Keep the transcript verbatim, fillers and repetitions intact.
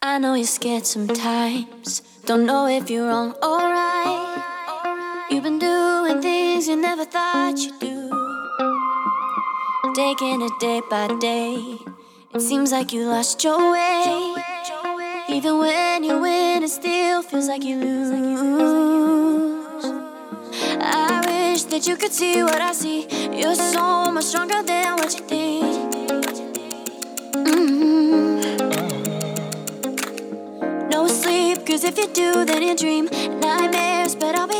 I know you're scared sometimes. Don't know if you're wrong or right. You've been doing things you never thought you'd do. Taking it day by day. It seems like you lost your way. Even when you win, it still feels like you lose. I wish that you could see what I see. You're so much stronger than what you think. Mm-hmm. No sleep, cause if you do, then you dream nightmares, but I'll be